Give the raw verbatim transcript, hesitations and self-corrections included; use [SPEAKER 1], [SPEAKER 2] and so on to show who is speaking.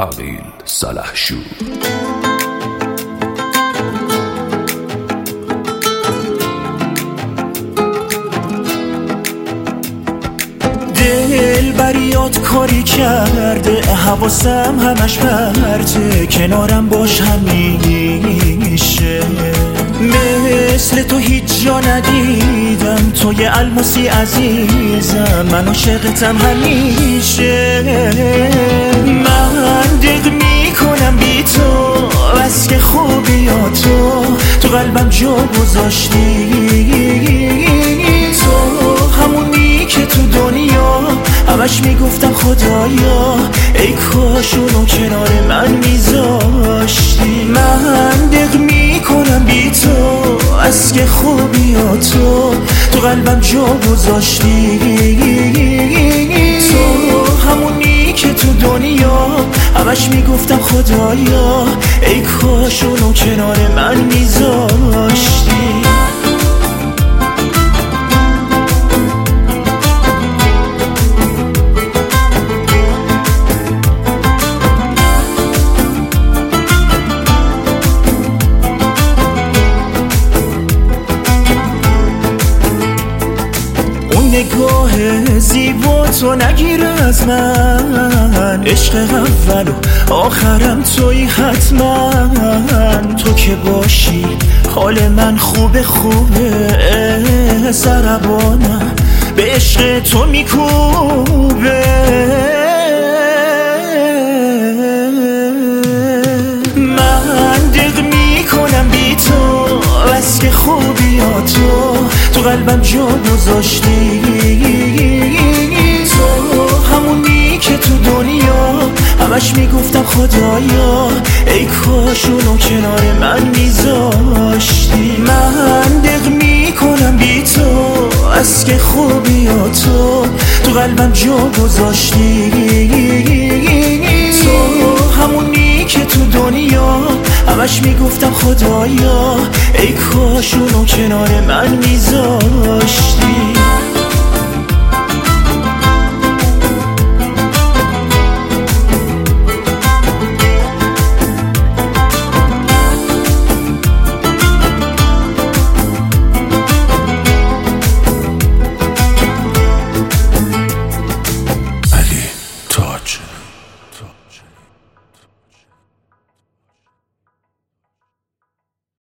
[SPEAKER 1] عقیل سلحشور.
[SPEAKER 2] دل بریات کاری کرده، حواسم همش پرته، کنارم باش همیشه. مثل تو هیچ جا ندیدم، تو یه الماسی عزیزم، من عاشقتم همیشه. من دق میکنم بی تو، بس که خوبیاتو تو قلبم جا گذاشتی. تو همونی که تو دنیا همش میگفتم خدایا ای کاش اونو کنار من میذاشتی. من دق میکنم بی تو، از که خوبیاتو تو قلبم جا گذاشتی. تو همونی که تو دنیا همش میگفتم خدایا ای کاش اونو کنار من میذاشتی. نگاه زیبا تو نگیر از من، عشق اول و آخرم توی حتما. تو که باشی حال من خوبه خوبه، سربانم به عشق تو میکوبه. من دق میکنم بی تو، بس که خوبیاتو تو قلبم جا گذاشتی. تو همونی که تو دنیا همش میگفتم خدایا ای کاش اونو کنار من میذاشتی. من دق میکنم بی تو، از که خوبیاتو تو قلبم جا گذاشتی. تو همونی که تو دنیا همش میگفتم خدایا ای کاش اونو کنار من میذاشتی.